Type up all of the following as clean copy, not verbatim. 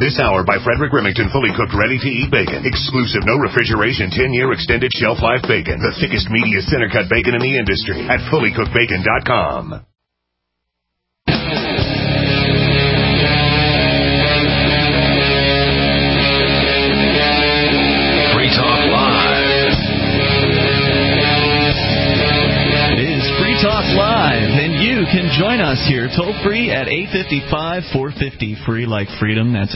This hour by Frederick Remington, fully cooked, ready-to-eat bacon. Exclusive, no refrigeration, 10-year extended shelf life bacon. The thickest, meatiest center-cut bacon in the industry at fullycookedbacon.com. Free Talk Live. It is Free Talk Live, and you can join us here toll-free at 855-450-FREE like freedom. That's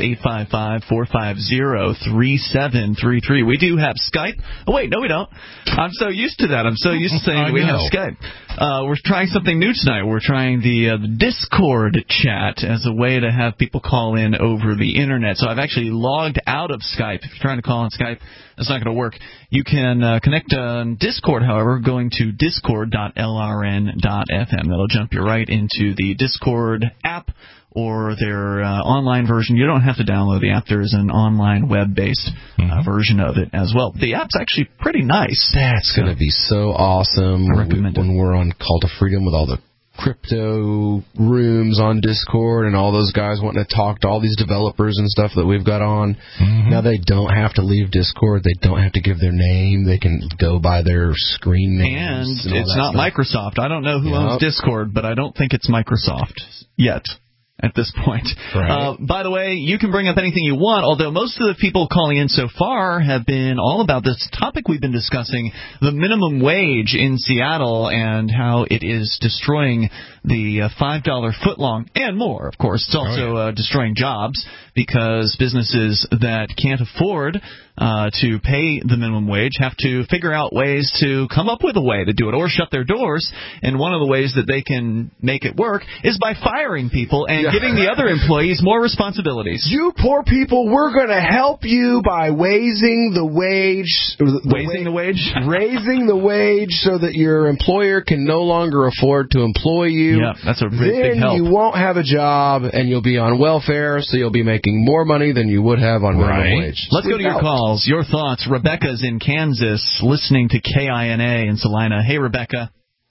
855-450-3733. We do have Skype. Oh, wait, no, we don't. I'm so used to that. I'm so used to saying we have Skype. We're trying something new tonight. We're trying the Discord chat as a way to have people call in over the Internet. So I've actually logged out of Skype. If you're trying to call on Skype, that's not going to work. You can connect on Discord, however, going to discord.lrn.fm. That'll jump you right into the Discord app or their online version. You don't have to download the app. There's an online web-based version of it as well. The app's actually pretty nice. That's going to be so awesome when we're on Call to Freedom with all the crypto rooms on Discord and all those guys wanting to talk to all these developers and stuff that we've got on. Now they don't have to leave Discord. They don't have to give their name. They can go by their screen names. And it's not stuff. Microsoft. I don't know who owns Discord, but I don't think it's Microsoft yet. At this point. Right. By the way, you can bring up anything you want, although most of the people calling in so far have been all about this topic we've been discussing, the minimum wage in Seattle and how it is destroying the $5 footlong and more, of course. It's also destroying jobs because businesses that can't afford to pay the minimum wage have to figure out ways to come up with a way to do it or shut their doors. And one of the ways that they can make it work is by firing people and giving the other employees more responsibilities. You poor people, we're going to help you by raising the wage. Raising the wage? Raising the wage so that your employer can no longer afford to employ you. Yeah, that's a big help. Then you won't have a job and you'll be on welfare, so you'll be making more money than you would have on minimum wage. Let's go to your calls. Your thoughts. Rebecca's in Kansas listening to KINA in Salina. Hey, Rebecca.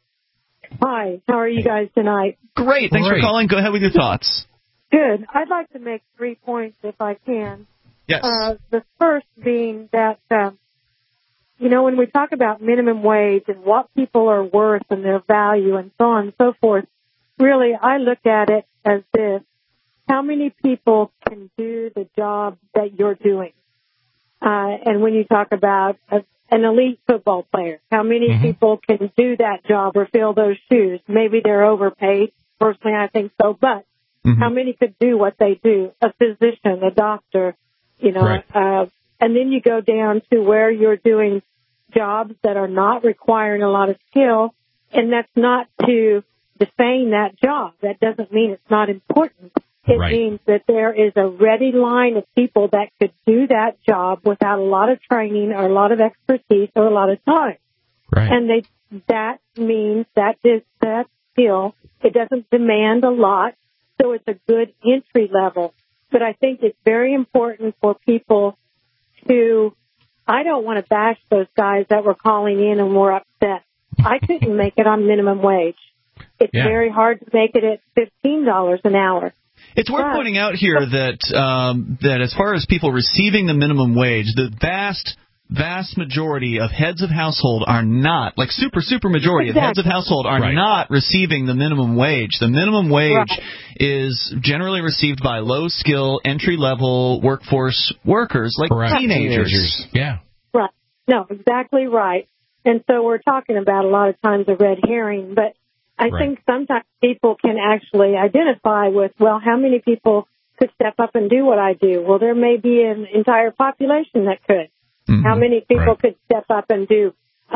Hi. How are you guys tonight? Great. Thanks for calling. Go ahead with your thoughts. Good. I'd like to make 3 points if I can. Yes. The first being that, when we talk about minimum wage and what people are worth and their value and so on and so forth, really I look at it as this. How many people can do the job that you're doing? And when you talk about an elite football player, how many people can do that job or fill those shoes? Maybe they're overpaid. Personally, I think so. But how many could do what they do? A physician, a doctor, and then you go down to where you're doing jobs that are not requiring a lot of skill, and that's not to defame that job. That doesn't mean it's not important. It means that there is a ready line of people that could do that job without a lot of training or a lot of expertise or a lot of time. Right. And that means that skill, it doesn't demand a lot, so it's a good entry level. But I think it's very important for people to, I don't want to bash those guys that were calling in and were upset. I couldn't make it on minimum wage. It's very hard to make it at $15 an hour. It's worth pointing out here that as far as people receiving the minimum wage, the vast majority of heads of household are not, like super majority of heads of household are not receiving the minimum wage. The minimum wage is generally received by low-skill, entry-level workforce workers, like teenagers. Yeah. Right. No, exactly right. And so we're talking about a lot of times a red herring, but I think sometimes people can actually identify with, well, how many people could step up and do what I do? Well, there may be an entire population that could. How many people could step up and do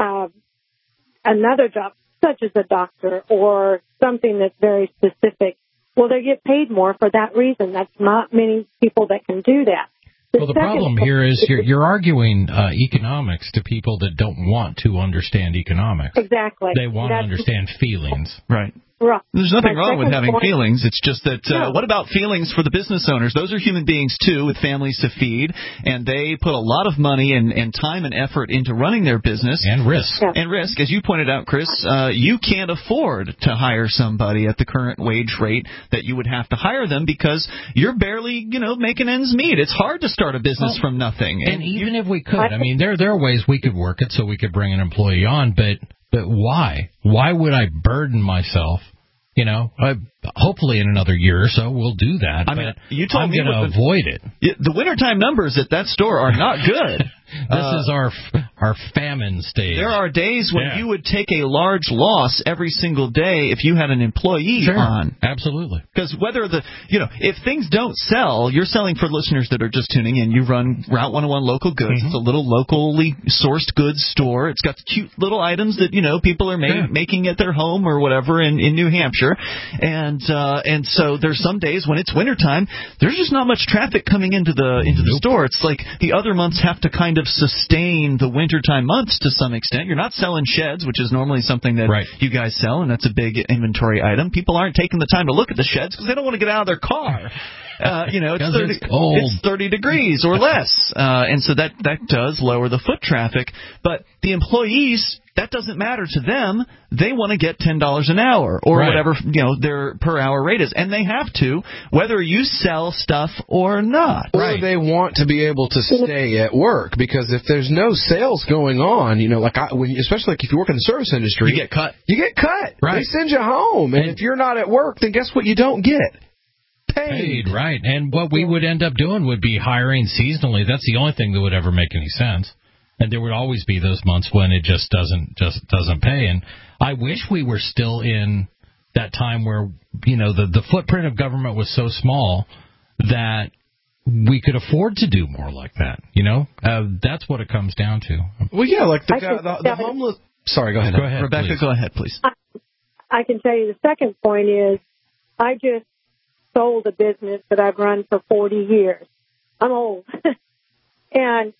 another job, such as a doctor or something that's very specific? Well, they get paid more for that reason. That's not many people that can do that. Well, the problem here is you're arguing economics to people that don't want to understand economics. Exactly. They want to understand feelings. Right. Right. There's nothing wrong with having point, feelings. It's just that, no. What about feelings for the business owners? Those are human beings, too, with families to feed, and they put a lot of money and time and effort into running their business. And risk. Yeah. And risk. As you pointed out, Chris, you can't afford to hire somebody at the current wage rate that you would have to hire them because you're barely, making ends meet. It's hard to start a business from nothing. And even if we could, I mean, there are ways we could work it so we could bring an employee on, but why? Why would I burden myself? Hopefully in another year or so we'll do that. I mean, you told I'm going to avoid it. The wintertime numbers at that store are not good. This is our famine stage. There are days when you would take a large loss every single day if you had an employee on. Absolutely. Because whether if things don't sell, you're selling for listeners that are just tuning in. You run Route 101 Local Goods. Mm-hmm. It's a little locally sourced goods store. It's got cute little items that people are making at their home or whatever in New Hampshire, and so there's some days when it's wintertime, there's just not much traffic coming into the store. It's like the other months have to kind of sustain the wintertime months to some extent. You're not selling sheds, which is normally something that you guys sell, and that's a big inventory item. People aren't taking the time to look at the sheds because they don't want to get out of their car. It's 30 degrees or less, and so that does lower the foot traffic. But the employees, that doesn't matter to them. They want to get $10 an hour or whatever their per hour rate is, and they have to, whether you sell stuff or not. Or they want to be able to stay at work, because if there's no sales going on, especially if you work in the service industry, you get cut. Right. They send you home, and if you're not at work, then guess what? You don't get paid. Right. And what we would end up doing would be hiring seasonally. That's the only thing that would ever make any sense. And there would always be those months when it just doesn't pay. And I wish we were still in that time where, the footprint of government was so small that we could afford to do more like that. That's what it comes down to. Well, yeah, like the homeless. Sorry, go ahead. Go ahead, Rebecca, please. Go ahead, please. I can tell you the second point is I just sold a business that I've run for 40 years. I'm old. And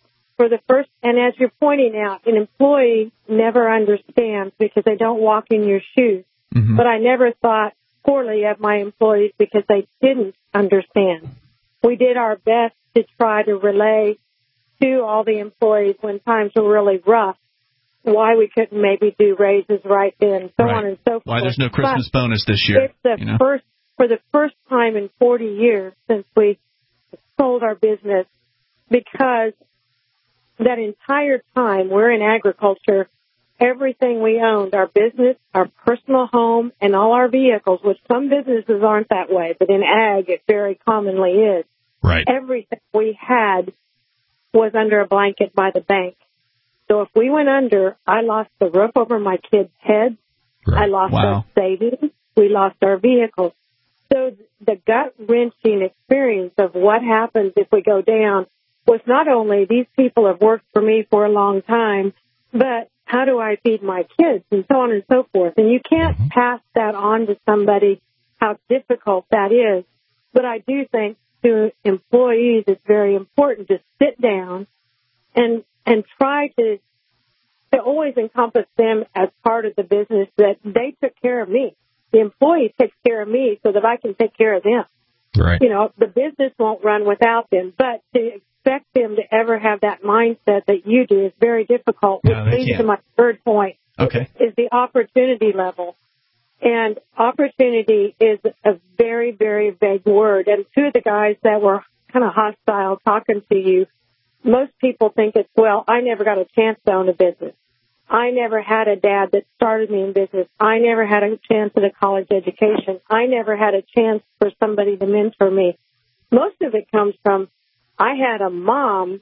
as you're pointing out, an employee never understands because they don't walk in your shoes. Mm-hmm. But I never thought poorly of my employees because they didn't understand. We did our best to try to relay to all the employees when times were really rough why we couldn't maybe do raises right then, so on and so forth. Why there's no Christmas bonus this year. It's for the first time in 40 years since we sold our business, because that entire time we're in agriculture, everything we owned, our business, our personal home, and all our vehicles, which some businesses aren't that way, but in ag it very commonly is. Right. Everything we had was under a blanket by the bank. So if we went under, I lost the roof over my kids' heads. Right. I lost our savings. We lost our vehicles. So the gut-wrenching experience of what happens if we go down was not only these people have worked for me for a long time, but how do I feed my kids, and so on and so forth. And you can't pass that on to somebody, how difficult that is. But I do think to employees it's very important to sit down and try to always encompass them as part of the business, that they took care of me. The employee takes care of me so that I can take care of them. Right. The business won't run without them, but to expect them to ever have that mindset that you do is very difficult, which leads to my third point, is the opportunity level. And opportunity is a very, very vague word. And two of the guys that were kind of hostile talking to you, most people think it's, well, I never got a chance to own a business. I never had a dad that started me in business. I never had a chance at a college education. I never had a chance for somebody to mentor me. Most of it comes from, I had a mom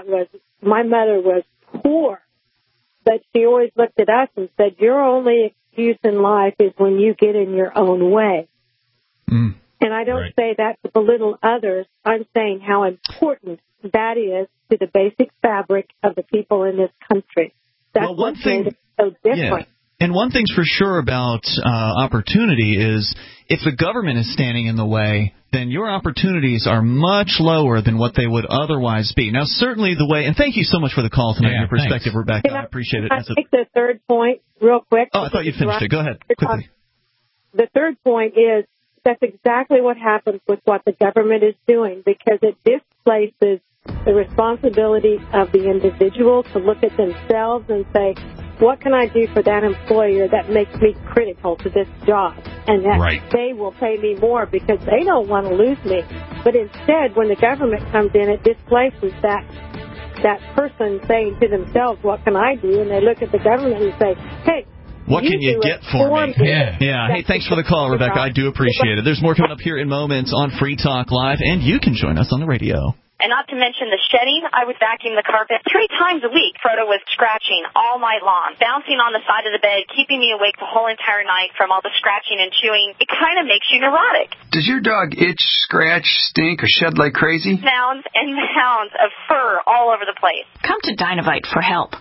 my mother was poor, but she always looked at us and said, your only excuse in life is when you get in your own way. Mm. And I don't say that to belittle others. I'm saying how important that is to the basic fabric of the people in this country. That's what made it so different. Yeah. And one thing's for sure about opportunity is if the government is standing in the way, then your opportunities are much lower than what they would otherwise be. Now, certainly the way – and thank you so much for the call tonight and your perspective, Rebecca. I appreciate it. Can I take the third point real quick? Oh, I thought you finished it. Go ahead, quickly. the third point is that's exactly what happens with what the government is doing, because it displaces the responsibility of the individual to look at themselves and say, what can I do for that employer that makes me critical to this job? And that they will pay me more because they don't want to lose me. But instead, when the government comes in, it displaces that person saying to themselves, what can I do? And they look at the government and say, hey, what can you get for me? Yeah. Hey, thanks for the call, Rebecca. I do appreciate it. There's more coming up here in moments on Free Talk Live, and you can join us on the radio. And not to mention the shedding, I would vacuum the carpet 3 times a week. Frodo was scratching all night long, bouncing on the side of the bed, keeping me awake the whole entire night from all the scratching and chewing. It kind of makes you neurotic. Does your dog itch, scratch, stink, or shed like crazy? Mounds and mounds of fur all over the place. Come to Dinovite for help.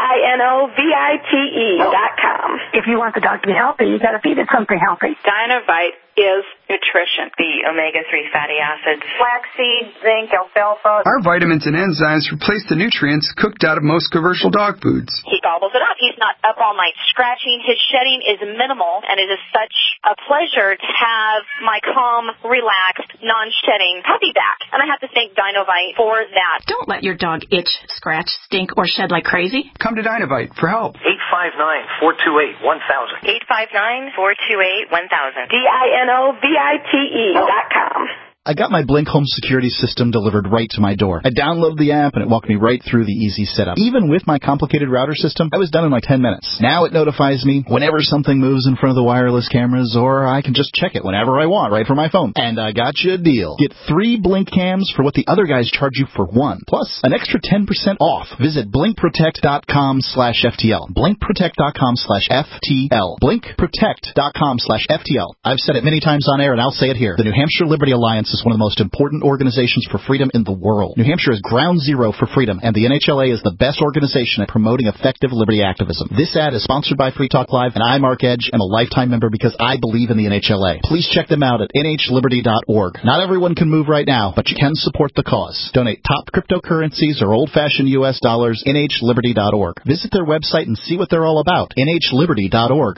DINOVITE.com. If you want the dog to be healthy, you got to feed it something healthy. Dinovite is nutrition. The omega-3 fatty acids, flaxseed, zinc, alfalfa. Our vitamins and enzymes replace the nutrients cooked out of most commercial dog foods. He gobbles it up. He's not up all night scratching. His shedding is minimal, and it is such a pleasure to have my calm, relaxed, non-shedding puppy back. And I have to thank Dinovite for that. Don't let your dog itch, scratch, stink, or shed like crazy. Come to Dinovite for help. 859-428-1000. 859-428-1000. DINOVITE.com. I got my Blink home security system delivered right to my door. I downloaded the app, and it walked me right through the easy setup. Even with my complicated router system, I was done in like 10 minutes. Now it notifies me whenever something moves in front of the wireless cameras, or I can just check it whenever I want right from my phone. And I got you a deal. Get 3 Blink cams for what the other guys charge you for 1, plus an extra 10% off. Visit blinkprotect.com/FTL. blinkprotect.com/FTL. blinkprotect.com/FTL. I've said it many times on air, and I'll say it here. The New Hampshire Liberty Alliance is one of the most important organizations for freedom in the world. New Hampshire is ground zero for freedom, and the NHLA is the best organization at promoting effective liberty activism. This ad is sponsored by Free Talk Live, and I, Mark Edge, am a lifetime member because I believe in the NHLA. Please check them out at nhliberty.org. Not everyone can move right now, but you can support the cause. Donate top cryptocurrencies or old-fashioned U.S. dollars, nhliberty.org. Visit their website and see what they're all about, nhliberty.org.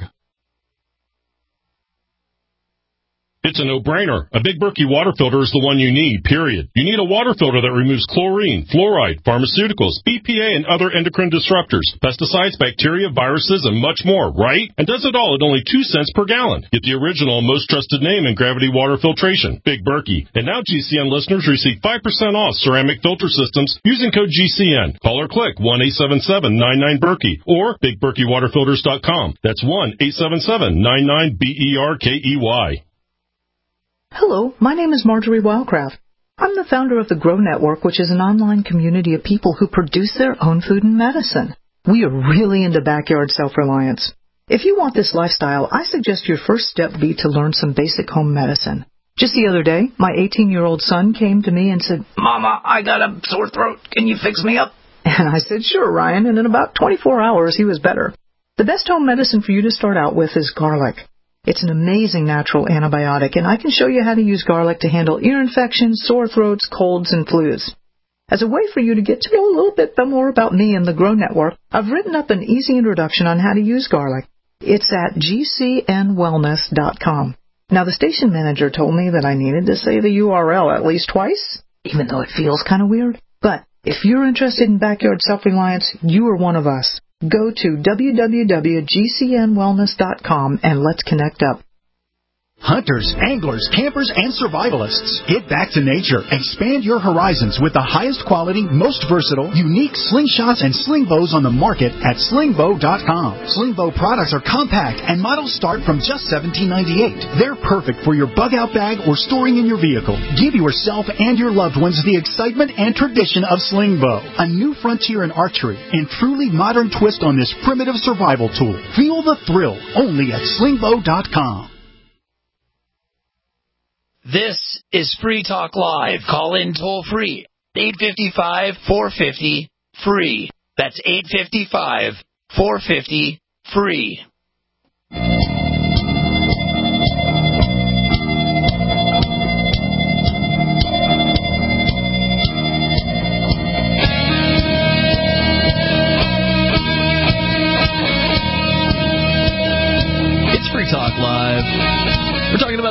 It's a no-brainer. A Big Berkey water filter is the one you need, period. You need a water filter that removes chlorine, fluoride, pharmaceuticals, BPA, and other endocrine disruptors, pesticides, bacteria, viruses, and much more, right? And does it all at only 2 cents per gallon. Get the original and most trusted name in gravity water filtration, Big Berkey. And now GCN listeners receive 5% off ceramic filter systems using code GCN. Call or click 1-877-99-BERKEY or BigBerkeyWaterFilters.com. That's 1-877-99-BERKEY. Hello, my name is Marjorie Wildcraft. I'm the founder of the Grow Network, which is an online community of people who produce their own food and medicine. We are really into backyard self-reliance. If you want this lifestyle, I suggest your first step be to learn some basic home medicine. Just the other day, my 18-year-old son came to me and said, "Mama, I got a sore throat. Can you fix me up?" And I said, "Sure, Ryan," and in about 24 hours, he was better. The best home medicine for you to start out with is garlic. It's an amazing natural antibiotic, and I can show you how to use garlic to handle ear infections, sore throats, colds, and flus. As a way for you to get to know a little bit more about me and the Grow Network, I've written up an easy introduction on how to use garlic. It's at gcnwellness.com. Now, the station manager told me that I needed to say the URL at least twice, even though it feels kind of weird. But if you're interested in backyard self-reliance, you are one of us. Go to www.gcnwellness.com and let's connect up. Hunters, anglers, campers, and survivalists. Get back to nature. Expand your horizons with the highest quality, most versatile, unique slingshots and sling bows on the market at slingbow.com. Slingbow products are compact and models start from just $17.98. They're perfect for your bug-out bag or storing in your vehicle. Give yourself and your loved ones the excitement and tradition of Slingbow, a new frontier in archery and truly modern twist on this primitive survival tool. Feel the thrill only at slingbow.com. This is Free Talk Live. Call in toll free. 855-450-FREE. That's 855-450-FREE. It's Free Talk Live.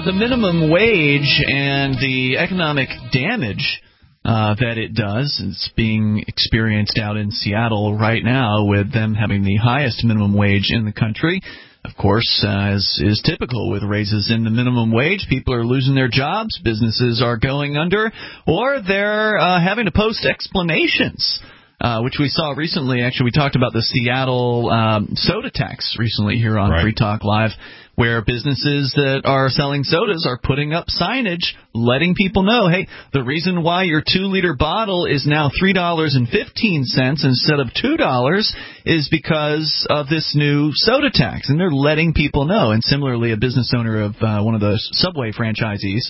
the minimum wage and the economic damage that it does. It's being experienced out in Seattle right now with them having the highest minimum wage in the country. Of course, as is typical with raises in the minimum wage, people are losing their jobs, businesses are going under, or they're having to post explanations. Which we saw recently. Actually, we talked about the Seattle soda tax recently here on Free Talk Live, where businesses that are selling sodas are putting up signage letting people know, hey, the reason why your 2-liter bottle is now $3.15 instead of $2 is because of this new soda tax. And they're letting people know. And similarly, a business owner of one of the Subway franchisees,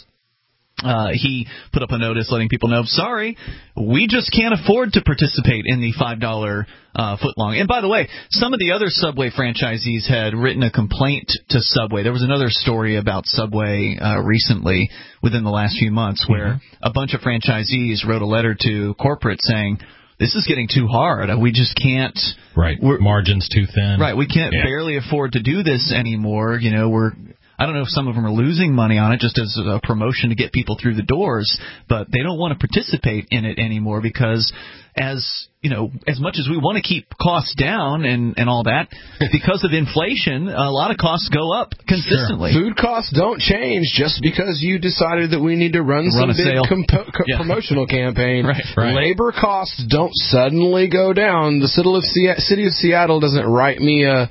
he put up a notice letting people know, sorry, we just can't afford to participate in the $5 footlong. And by the way, some of the other Subway franchisees had written a complaint to Subway. There was another story about Subway recently within the last few months where a bunch of franchisees wrote a letter to corporate saying, this is getting too hard. We just can't. Right. Margins too thin. Right. We can't barely afford to do this anymore. You know, I don't know if some of them are losing money on it just as a promotion to get people through the doors, but they don't want to participate in it anymore because as much as we want to keep costs down and all that, because of inflation, a lot of costs go up consistently. Sure. Food costs don't change just because you decided that we need to run some big promotional campaign. Right. Labor costs don't suddenly go down. The city of Seattle doesn't write me a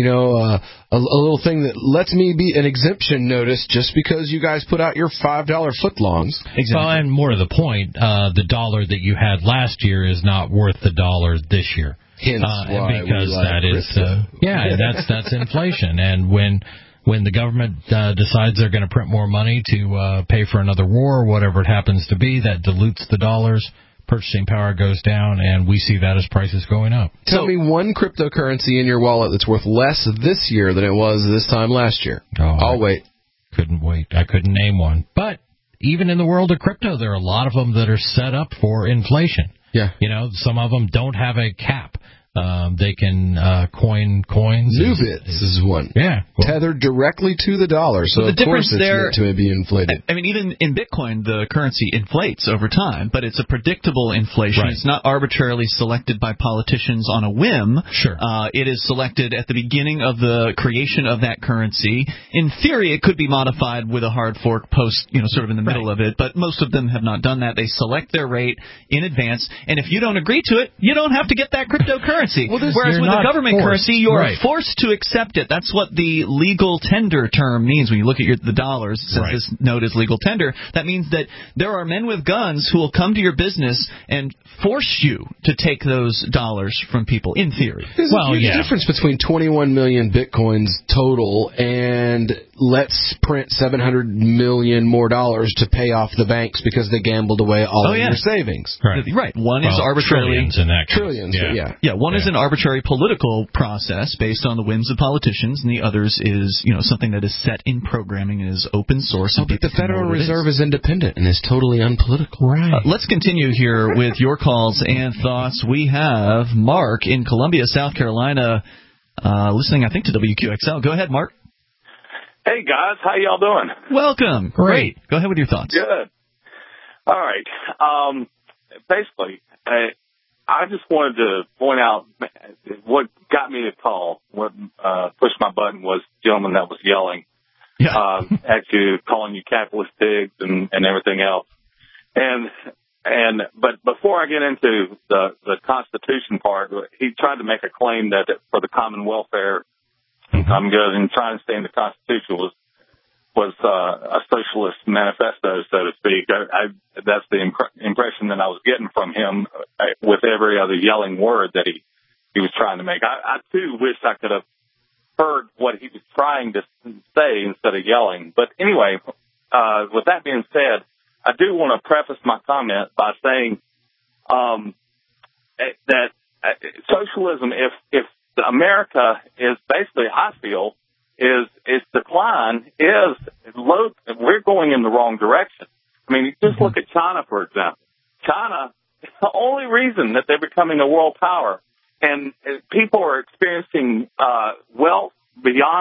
little thing that lets me be an exemption notice just because you guys put out your $5 footlongs. Exactly. Well, and more to the point, the dollar that you had last year is not worth the dollar this year. Hence why because that is that's inflation. And when the government decides they're going to print more money to pay for another war or whatever it happens to be, that dilutes the dollars. Purchasing power goes down, and we see that as prices going up. Tell me one cryptocurrency in your wallet that's worth less this year than it was this time last year. I'll wait. Couldn't wait. I couldn't name one. But even in the world of crypto, there are a lot of them that are set up for inflation. Yeah. Some of them don't have a cap. They can coin coins. Nubits is one. Yeah. Tethered directly to the dollar, so the of course difference there, it's meant to be inflated. I mean, even in Bitcoin, the currency inflates over time, but it's a predictable inflation. Right. It's not arbitrarily selected by politicians on a whim. Sure. It is selected at the beginning of the creation of that currency. In theory, it could be modified with a hard fork post, sort of in the middle of it, but most of them have not done that. They select their rate in advance, and if you don't agree to it, you don't have to get that cryptocurrency. Whereas with the government currency, you are forced to accept it. That's what the legal tender term means. When you look at the dollars, since this note is legal tender, that means that there are men with guns who will come to your business and force you to take those dollars from people, in theory. There's a huge difference between 21 million Bitcoins total and let's print 700 million more dollars to pay off the banks because they gambled away all of your savings. Right. One is arbitrarily trillions in that case. Trillions. Yeah. One is an arbitrary political process based on the whims of politicians, and the others is something that is set in programming and is open source. But the Federal Reserve is independent and is totally unpolitical. Right. Let's continue here with your calls and thoughts. We have Mark in Columbia, South Carolina, listening, I think, to WQXL. Go ahead, Mark. Hey, guys. How y'all doing? Welcome. Great. Go ahead with your thoughts. Good. All right. Basically, I just wanted to point out what got me to call, what pushed my button was the gentleman that was yelling at you, calling you capitalist pigs and everything else. But before I get into the Constitution part, he tried to make a claim that for the common welfare, I'm good, and trying to stay in the Constitution was a socialist manifesto, so to speak. That's the impression that I was getting from him with every other yelling word that he was trying to make. I too wish I could have heard what he was trying to say instead of yelling. But anyway, with that being said, I do want to preface my comment by saying that socialism, if America is basically, I feel, its decline is low. We're going in the wrong direction. I mean, just look at China, for example. China, the only reason that they're becoming a world power and people are experiencing wealth beyond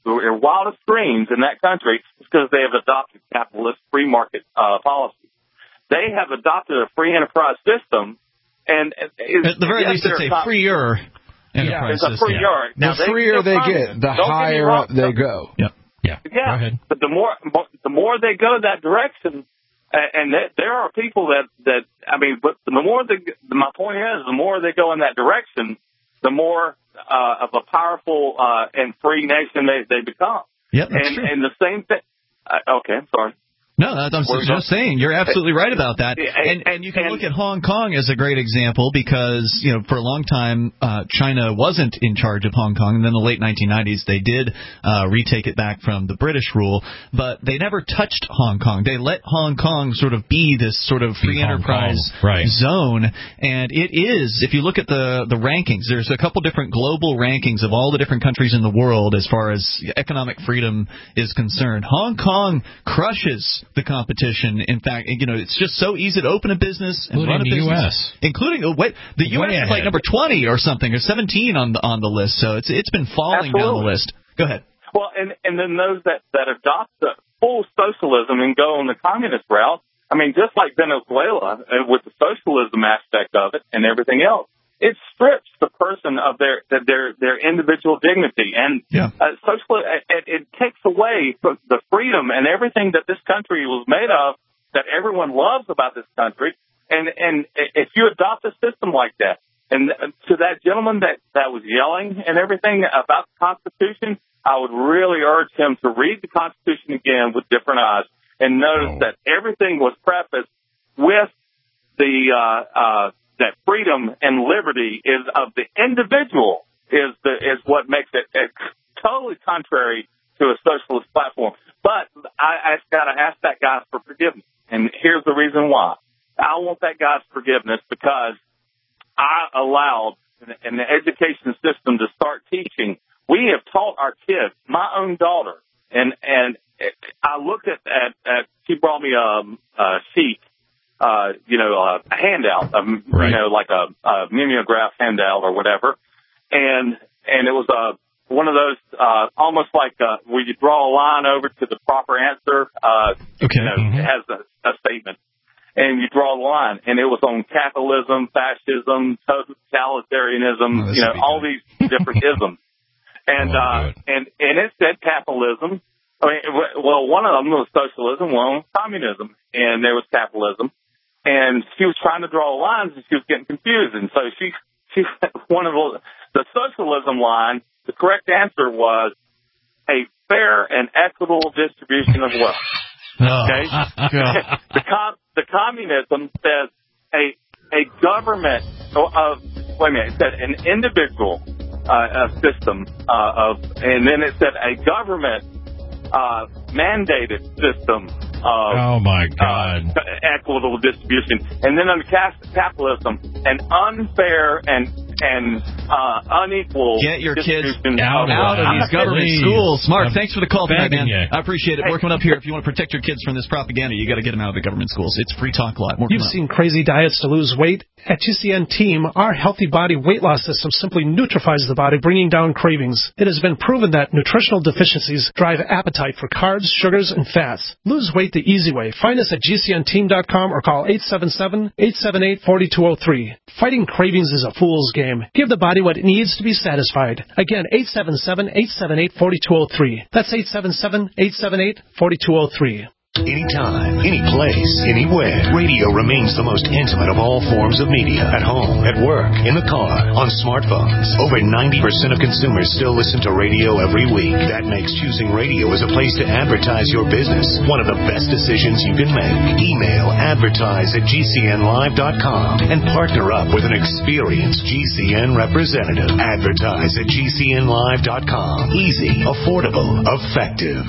their wildest dreams in that country is because they have adopted capitalist free market policies. They have adopted a free enterprise system, and at the very least, it's a freer enterprise system. It's a freer. Now, the freer they get, the higher up they go. Yep. Yeah. Yeah. Go ahead. But the more they go that direction, and there are people that I mean, but my point is, the more they go in that direction, the more of a powerful and free nation they become. Yeah, that's true. And the same thing. Okay, I'm sorry. No, I'm just saying, you're absolutely right about that. And you can look at Hong Kong as a great example because, for a long time, China wasn't in charge of Hong Kong. And then in the late 1990s, they did retake it back from the British rule. But they never touched Hong Kong. They let Hong Kong sort of be this sort of free enterprise zone. And it is, if you look at the rankings, there's a couple different global rankings of all the different countries in the world as far as economic freedom is concerned. Hong Kong crushes the competition. In fact, it's just so easy to open a business and run a business. U.S. Including the U.S. is like number 20 or something, or 17 on the list. So it's been falling down the list. Go ahead. Well, and then those that adopt the full socialism and go on the communist route. I mean, just like Venezuela with the socialism aspect of it and everything else, it strips the person of their individual dignity, and it takes away the freedom and everything that this country was made of, that everyone loves about this country. And if you adopt a system like that, and to that gentleman that was yelling and everything about the Constitution, I would really urge him to read the Constitution again with different eyes and notice that everything was prefaced with that freedom and liberty is of the individual is what makes it totally contrary to a socialist platform. But I got to ask that guy for forgiveness, and here's the reason why. I want that guy's forgiveness because I allowed in the education system to start teaching. We have taught our kids, my own daughter, and I looked at she brought me a sheet. A handout, like a mimeograph handout or whatever. And it was one of those, almost like where you draw a line over to the proper answer. It has a statement. And you draw a line. And it was on capitalism, fascism, totalitarianism, all these different isms. And it said capitalism. I mean, well, one of them was socialism, one was communism, and there was capitalism. And she was trying to draw lines, and she was getting confused. And so she one of the socialism line. The correct answer was a fair and equitable distribution of wealth. Okay, the communism says a government of it said an individual system and then it said a government mandated system of equitable distribution, and then under capitalism, an unfair and unequal. Get your kids out of these government schools. Mark, thanks for the call tonight, man. I appreciate it. More coming up here. If you want to protect your kids from this propaganda, you got to get them out of the government schools. It's Free Talk Live. You've seen crazy diets to lose weight. At GCN Team, our Healthy Body weight loss system simply neutralizes the body, bringing down cravings. It has been proven that nutritional deficiencies drive appetite for carbs, sugars, and fats. Lose weight the easy way. Find us at GCNteam.com or call 877-878-4203. Fighting cravings is a fool's game. Give the body what it needs to be satisfied. Again, 877-878-4203. That's 877-878-4203. Anytime, any place, anywhere. Radio remains the most intimate of all forms of media. At home, at work, in the car, on smartphones. Over 90% of consumers still listen to radio every week. That makes choosing radio as a place to advertise your business one of the best decisions you can make. Email advertise@gcnlive.com and partner up with an experienced GCN representative. Advertise@gcnlive.com. Easy, affordable, effective.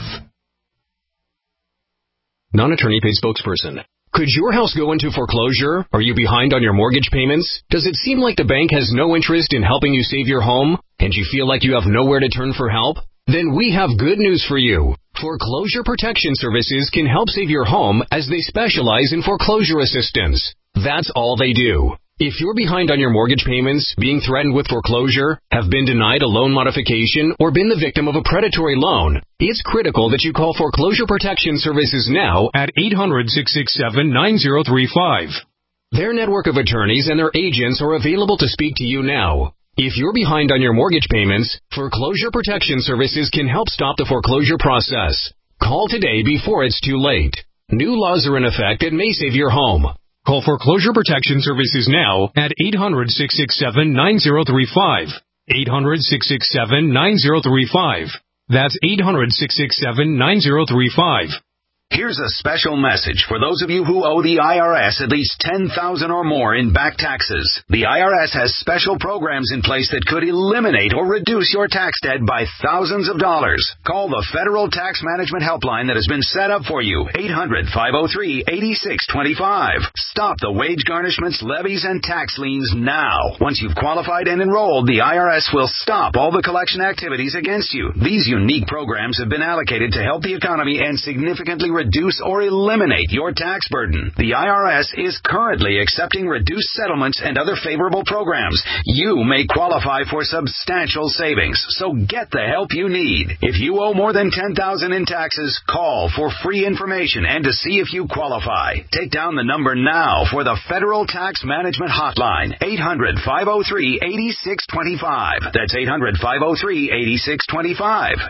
Non-attorney paid spokesperson. Could your house go into foreclosure? Are you behind on your mortgage payments? Does it seem like the bank has no interest in helping you save your home? And you feel like you have nowhere to turn for help? Then we have good news for you. Foreclosure Protection Services can help save your home as they specialize in foreclosure assistance. That's all they do. If you're behind on your mortgage payments, being threatened with foreclosure, have been denied a loan modification, or been the victim of a predatory loan, it's critical that you call Foreclosure Protection Services now at 800-667-9035. Their network of attorneys and their agents are available to speak to you now. If you're behind on your mortgage payments, Foreclosure Protection Services can help stop the foreclosure process. Call today before it's too late. New laws are in effect that may save your home. Call Foreclosure Protection Services now at 800-667-9035. 800-667-9035. That's 800-667-9035. Here's a special message for those of you who owe the IRS at least $10,000 or more in back taxes. The IRS has special programs in place that could eliminate or reduce your tax debt by thousands of dollars. Call the Federal Tax Management Helpline that has been set up for you. 800-503-8625. Stop the wage garnishments, levies, and tax liens now. Once you've qualified and enrolled, the IRS will stop all the collection activities against you. These unique programs have been allocated to help the economy and significantly reduce or eliminate your tax burden. The IRS is currently accepting reduced settlements and other favorable programs. You may qualify for substantial savings, so get the help you need. If you owe more than $10,000 in taxes, call for free information and to see if you qualify. Take down the number now for the Federal Tax Management Hotline, 800-503-8625. That's 800-503-8625.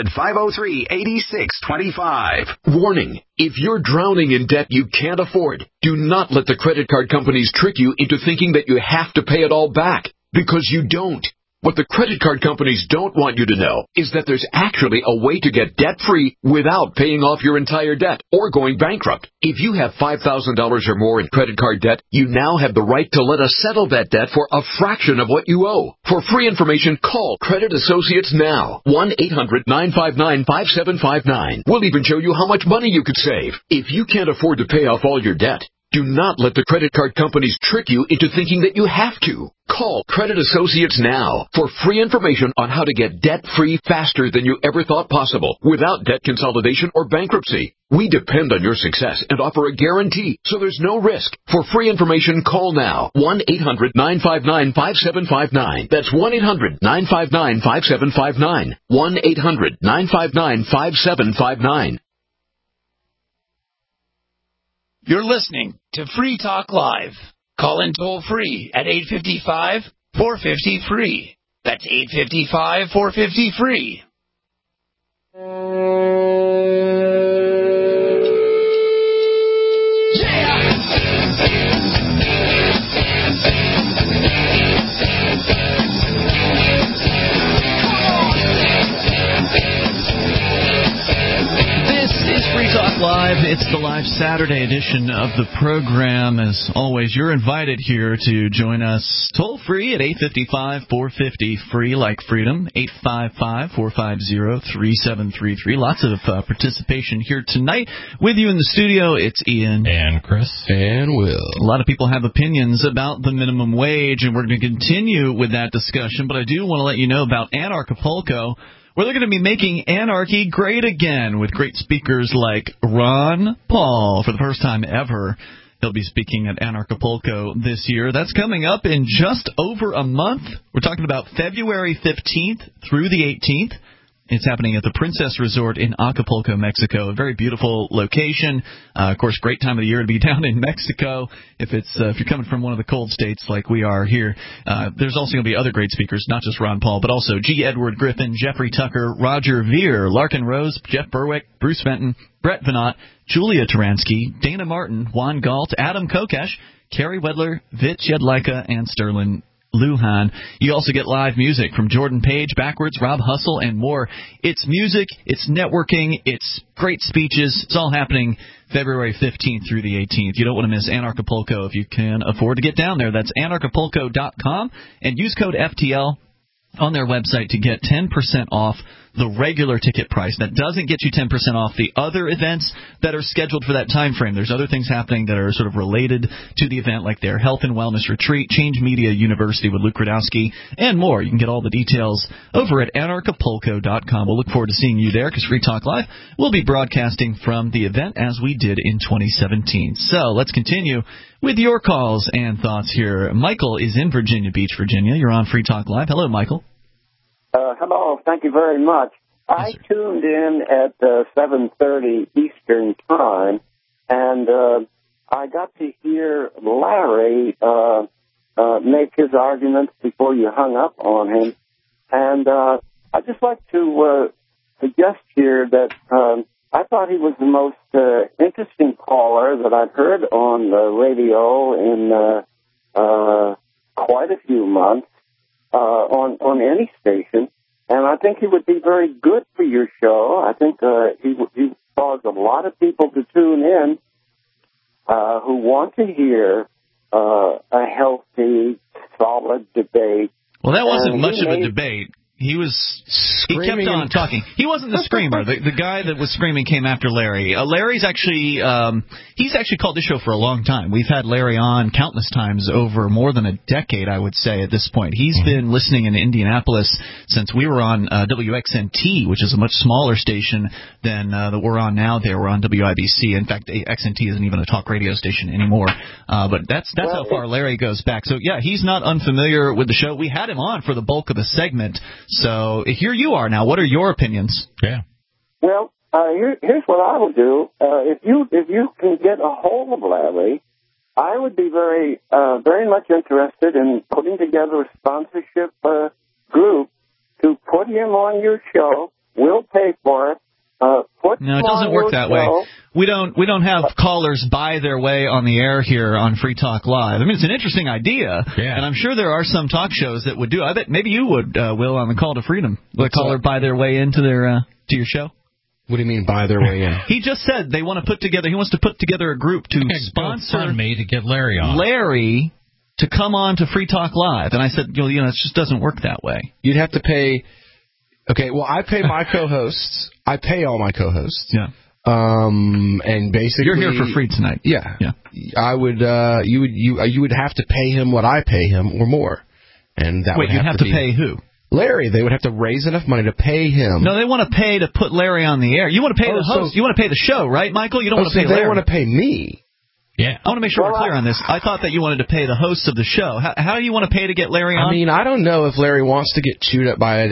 800-503-8625. Warning. If you're drowning in debt you can't afford, do not let the credit card companies trick you into thinking that you have to pay it all back, because you don't. What the credit card companies don't want you to know is that there's actually a way to get debt-free without paying off your entire debt or going bankrupt. If you have $5,000 or more in credit card debt, you now have the right to let us settle that debt for a fraction of what you owe. For free information, call Credit Associates now. 1-800-959-5759. We'll even show you how much money you could save. If you can't afford to pay off all your debt, do not let the credit card companies trick you into thinking that you have to. Call Credit Associates now for free information on how to get debt-free faster than you ever thought possible without debt consolidation or bankruptcy. We depend on your success and offer a guarantee, so there's no risk. For free information, call now. 1-800-959-5759. That's 1-800-959-5759. 1-800-959-5759. You're listening to Free Talk Live. Call in toll free at 855-450-FREE. That's 855-450-FREE. Free Talk Live. It's the live Saturday edition of the program. As always, you're invited here to join us toll-free at 855-450-FREE, like freedom, 855-450-3733. Lots of participation here tonight. With you in the studio, it's Ian. And Chris. And Will. A lot of people have opinions about the minimum wage, and we're going to continue with that discussion, but I do want to let you know about Anarchapulco, where they're going to be making anarchy great again with great speakers like Ron Paul for the first time ever. He'll be speaking at Anarchapulco this year. That's coming up in just over a month. We're talking about February 15th through the 18th. It's happening at the Princess Resort in Acapulco, Mexico. A very beautiful location. Of course, great time of the year to be down in Mexico if you're coming from one of the cold states like we are here. There's also going to be other great speakers, not just Ron Paul, but also G. Edward Griffin, Jeffrey Tucker, Roger Veer, Larkin Rose, Jeff Berwick, Bruce Fenton, Brett Venat, Julia Taransky, Dana Martin, Juan Galt, Adam Kokesh, Kerry Wedler, Vit Jedlicka, and Sterling Lujan. You also get live music from Jordan Page, Backwards, Rob Hustle, and more. It's music, it's networking, it's great speeches. It's all happening February 15th through the 18th. You don't want to miss Anarchapulco if you can afford to get down there. That's anarchapulco.com, and use code FTL on their website to get 10% off the regular ticket price. That doesn't get you 10% off the other events that are scheduled for that time frame. There's other things happening that are sort of related to the event, like their Health and Wellness Retreat, Change Media University with Luke Rudowski, and more. You can get all the details over at anarchapulco.com. We'll look forward to seeing you there because Free Talk Live will be broadcasting from the event as we did in 2017. So let's continue with your calls and thoughts here. Michael is in Virginia Beach, Virginia. You're on Free Talk Live. Hello, Michael. Hello. Thank you very much. I tuned in at 7:30 Eastern Time, and I got to hear Larry make his arguments before you hung up on him. And I'd just like to suggest here that I thought he was the most interesting caller that I've heard on the radio in quite a few months on any station. And I think he would be very good for your show. I think he would cause a lot of people to tune in who want to hear a healthy, solid debate. Well, that wasn't much of a debate. He kept on talking. He wasn't the screamer. The guy that was screaming came after Larry. Larry's actually, he's actually called this show for a long time. We've had Larry on countless times over more than a decade, I would say, at this point. He's been listening in Indianapolis since we were on WXNT, which is a much smaller station than that we're on now. We're on WIBC. In fact, XNT isn't even a talk radio station anymore. But that's how far Larry goes back. So, yeah, he's not unfamiliar with the show. We had him on for the bulk of the segment. So here you are now. What are your opinions? Yeah. Well, here's what I will do. If you can get a hold of Larry, I would be very much interested in putting together a sponsorship group to put him on your show. We'll pay for it. No, it doesn't work that way. We don't have callers buy their way on the air here on Free Talk Live. I mean, it's an interesting idea, and I'm sure there are some talk shows that would do. I bet maybe you would, Will, on the Call to Freedom. Let a caller buy their way into their to your show. What do you mean buy their way in? He just said they want to put together. He wants to put together a group to sponsor me to get Larry on. Larry to come on to Free Talk Live, and I said, it just doesn't work that way. You'd have to pay. Okay, well, I pay my co-hosts. I pay all my co-hosts. Yeah. And basically, you're here for free tonight. Yeah. I would. You would have to pay him what I pay him or more, and that would you'd have to pay who? Larry. They would have to raise enough money to pay him. No, they want to pay to put Larry on the air. You want to pay the host. You want to pay the show, right, Michael? You don't want to pay Larry. They want to pay me. Yeah. I want to make sure we're clear on this. I thought that you wanted to pay the hosts of the show. How do you want to pay to get Larry on? I mean, I don't know if Larry wants to get chewed up by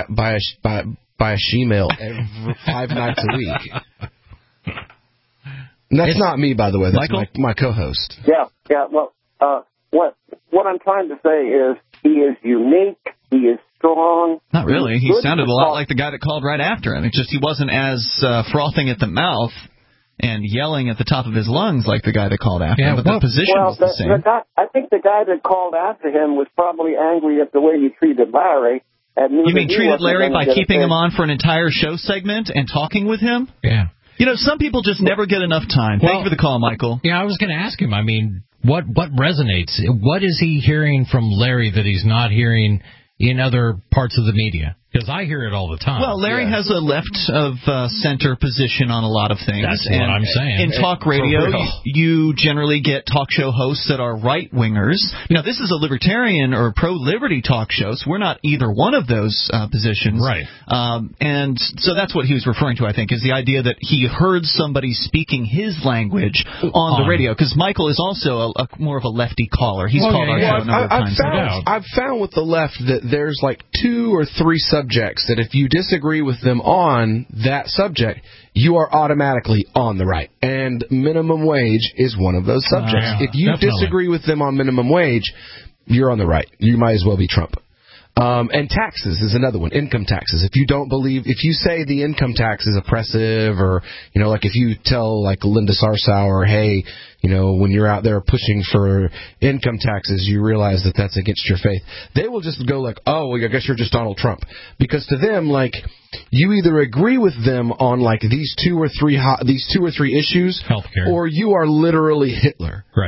a she-male every 5 nights a week. And that's not me, by the way. That's my co-host. Yeah. Well, what I'm trying to say is he is unique. He is strong. Not really. He sounded a lot like the guy that called right after him. It's just he wasn't as frothing at the mouth and yelling at the top of his lungs like the guy that called after him, but the position was the same. I think the guy that called after him was probably angry at the way you treated Larry. You mean treated Larry by keeping him on for an entire show segment and talking with him? Yeah. Some people just never get enough time. Thank you for the call, Michael. Yeah, I was going to ask him, I mean, what resonates? What is he hearing from Larry that he's not hearing in other parts of the media? Because I hear it all the time. Well, Larry has a left-of-center position on a lot of things. That's what I'm saying. In talk radio, you generally get talk show hosts that are right-wingers. Now, this is a libertarian or pro-liberty talk show, so we're not either one of those positions. Right. And so that's what he was referring to, I think, is the idea that he heard somebody speaking his language on the radio. Because Michael is also more of a lefty caller. He's called our show a number of times. I've found with the left that there's like 2 or 3 subjects that if you disagree with them on that subject, you are automatically on the right. And minimum wage is one of those subjects. If you disagree with them on minimum wage, you're on the right. You might as well be Trump. And taxes is another one, income taxes. If you say the income tax is oppressive, or, like if you tell like Linda Sarsour, hey, when you're out there pushing for income taxes, you realize that that's against your faith. They will just go like, oh, well, I guess you're just Donald Trump. Because to them, like, you either agree with them on like these two or three issues, healthcare, or you are literally Hitler. Right.